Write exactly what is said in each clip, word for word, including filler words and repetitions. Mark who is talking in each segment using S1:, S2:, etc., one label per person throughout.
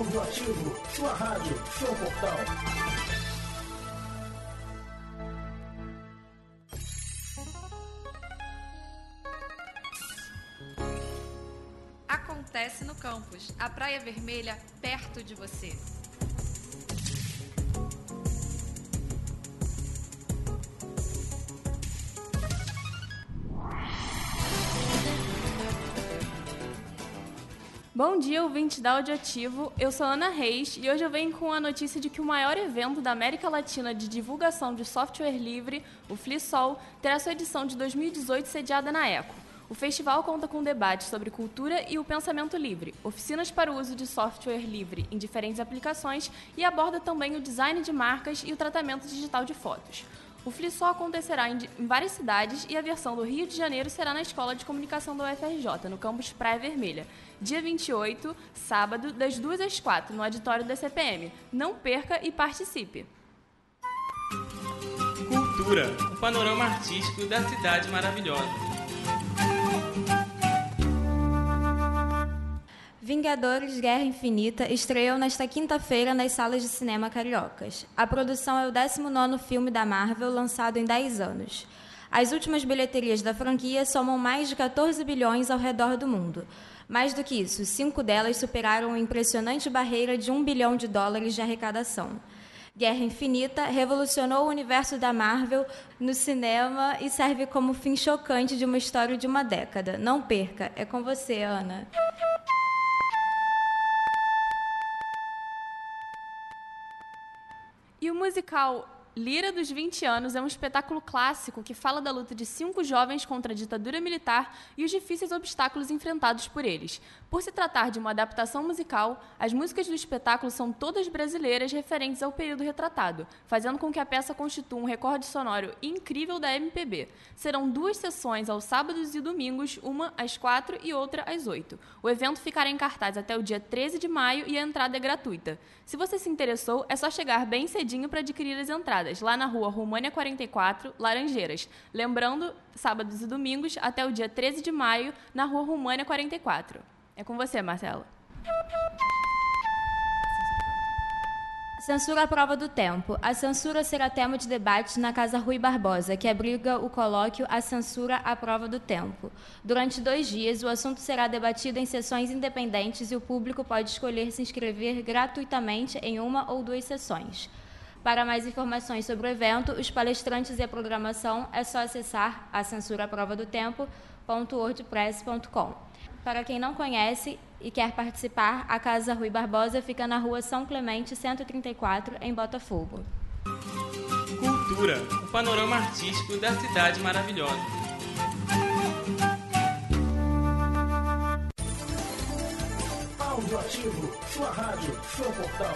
S1: Audioativo, sua rádio, seu portal.
S2: Acontece no campus, a Praia Vermelha perto de você.
S3: Bom dia, ouvintes da Audioativo. Eu sou Ana Reis e hoje eu venho com a notícia de que o maior evento da América Latina de divulgação de software livre, o FliSol, terá sua edição de dois mil e dezoito sediada na ECO. O festival conta com debates sobre cultura e o pensamento livre, oficinas para o uso de software livre em diferentes aplicações e aborda também o design de marcas e o tratamento digital de fotos. O FliSol acontecerá em, em várias cidades e a versão do Rio de Janeiro será na Escola de Comunicação da U F R J, no campus Praia Vermelha, dia vinte e oito, sábado, das duas às quatro, no auditório da C P M. Não perca e participe!
S4: Cultura, o panorama artístico da cidade maravilhosa.
S5: Vingadores Guerra Infinita estreou nesta quinta-feira nas salas de cinema cariocas. A produção é o décimo nono filme da Marvel, lançado em dez anos. As últimas bilheterias da franquia somam mais de quatorze bilhões ao redor do mundo. Mais do que isso, cinco delas superaram a impressionante barreira de um bilhão de dólares de arrecadação. Guerra Infinita revolucionou o universo da Marvel no cinema e serve como fim chocante de uma história de uma década. Não perca, é com você, Ana.
S3: E o musical Lira dos vinte anos é um espetáculo clássico que fala da luta de cinco jovens contra a ditadura militar e os difíceis obstáculos enfrentados por eles. Por se tratar de uma adaptação musical, as músicas do espetáculo são todas brasileiras referentes ao período retratado, fazendo com que a peça constitua um recorde sonoro incrível da M P B. Serão duas sessões aos sábados e domingos, uma às quatro e outra às oito. O evento ficará em cartaz até o dia treze de maio e a entrada é gratuita. Se você se interessou, é só chegar bem cedinho para adquirir as entradas, lá na rua România quarenta e quatro, Laranjeiras. Lembrando, sábados e domingos, até o dia treze de maio, na rua România quarenta e quatro. É com você, Marcela.
S5: Censura à prova do tempo. A censura será tema de debate na Casa Rui Barbosa, que abriga o colóquio A Censura à Prova do Tempo. Durante dois dias, o assunto será debatido em sessões independentes e o público pode escolher se inscrever gratuitamente em uma ou duas sessões. Para mais informações sobre o evento, os palestrantes e a programação, é só acessar a censura à prova do tempo ponto wordpress ponto com. Para quem não conhece e quer participar, a Casa Rui Barbosa fica na rua São Clemente, cento e trinta e quatro, em Botafogo.
S4: Cultura, o panorama artístico da cidade maravilhosa.
S1: Audioativo, sua rádio, seu portal.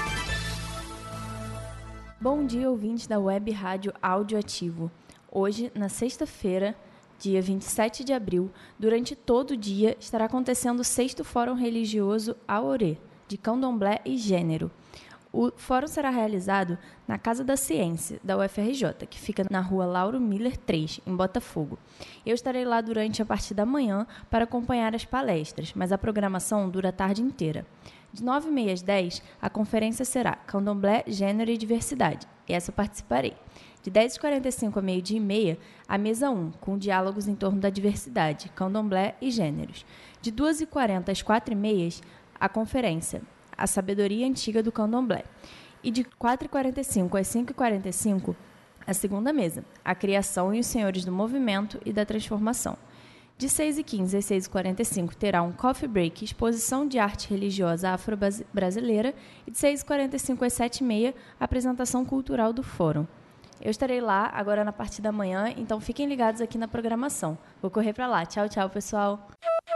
S3: Bom dia, ouvintes da Web Rádio Audioativo. Hoje, na sexta-feira, dia vinte e sete de abril, durante todo o dia, estará acontecendo o sexto Fórum Religioso Aorê, de Candomblé e Gênero. O fórum será realizado na Casa da Ciência, da U F R J, que fica na rua Lauro Miller três, em Botafogo. Eu estarei lá durante a partir da manhã para acompanhar as palestras, mas a programação dura a tarde inteira. De nove e meia às dez, a conferência será Candomblé, Gênero e Diversidade, e essa eu participarei. De dez e quarenta e cinco a meio-dia e meia, a mesa um, com diálogos em torno da diversidade, candomblé e gêneros. De duas e quarenta às quatro e meia, a conferência, a sabedoria antiga do candomblé. E de quatro e quarenta e cinco às cinco e quarenta e cinco, a segunda mesa, a criação e os senhores do movimento e da transformação. De seis e quinze às seis e quarenta e cinco terá um coffee break, exposição de arte religiosa afro-brasileira, e de seis e quarenta e cinco às sete e meia, apresentação cultural do fórum. Eu estarei lá agora na parte da manhã, então fiquem ligados aqui na programação. Vou correr para lá. Tchau, tchau, pessoal.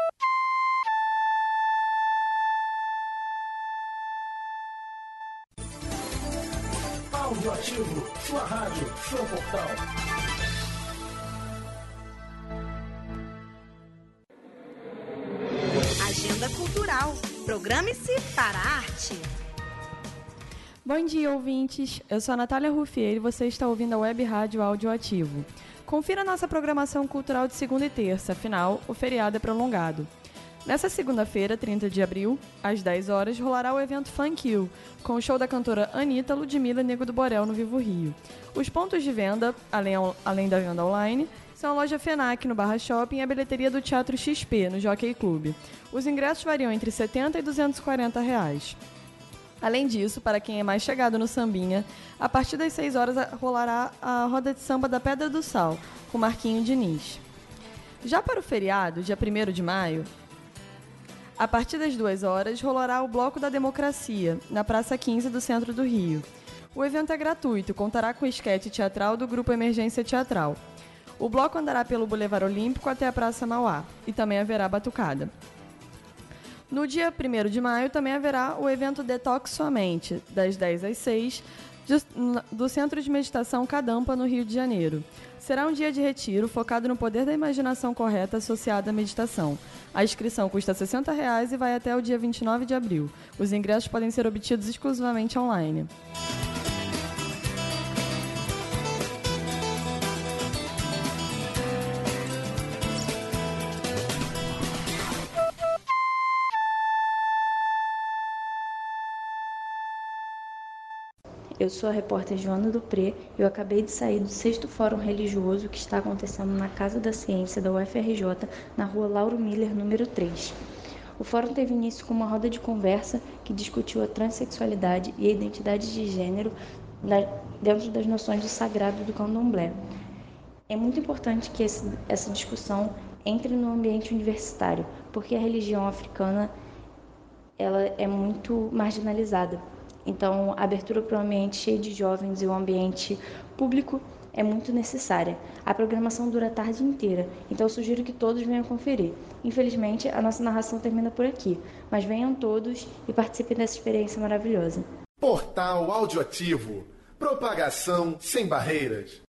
S1: Audioativo, sua rádio, seu portal.
S6: Agenda Cultural. Programe-se para a arte.
S7: Bom dia, ouvintes. Eu sou a Natália Ruffier e você está ouvindo a Web Rádio Audioativo. Confira nossa programação cultural de segunda e terça, afinal, o feriado é prolongado. Nessa segunda-feira, trinta de abril, às dez horas, rolará o evento Funk You, com o show da cantora Anitta, Ludmilla e Nego do Borel no Vivo Rio. Os pontos de venda, além, além da venda online, são a loja FENAC no Barra Shopping e a bilheteria do Teatro X P, no Jockey Club. Os ingressos variam entre setenta e duzentos e quarenta reais. Além disso, para quem é mais chegado no sambinha, a partir das seis horas rolará a roda de samba da Pedra do Sal, com Marquinho Diniz. Já para o feriado, dia primeiro de maio, a partir das duas horas, rolará o Bloco da Democracia, na Praça quinze do centro do Rio. O evento é gratuito e contará com esquete teatral do Grupo Emergência Teatral. O bloco andará pelo Boulevard Olímpico até a Praça Mauá e também haverá batucada. No dia primeiro de maio, também haverá o evento Detox Sua Mente, das dez às seis, do Centro de Meditação Cadampa, no Rio de Janeiro. Será um dia de retiro focado no poder da imaginação correta associada à meditação. A inscrição custa sessenta reais e vai até o dia vinte e nove de abril. Os ingressos podem ser obtidos exclusivamente online.
S3: Eu sou a repórter Joana Dupré e eu acabei de sair do sexto Fórum Religioso que está acontecendo na Casa da Ciência da U F R J, na rua Lauro Miller, número três. O fórum teve início com uma roda de conversa que discutiu a transexualidade e a identidade de gênero dentro das noções do sagrado do candomblé. É muito importante que esse, essa discussão entre no ambiente universitário, porque a religião africana ela é muito marginalizada. Então, a abertura para um ambiente cheio de jovens e um ambiente público é muito necessária. A programação dura a tarde inteira, então eu sugiro que todos venham conferir. Infelizmente, a nossa narração termina por aqui, mas venham todos e participem dessa experiência maravilhosa.
S8: Portal Audioativo. Propagação sem barreiras.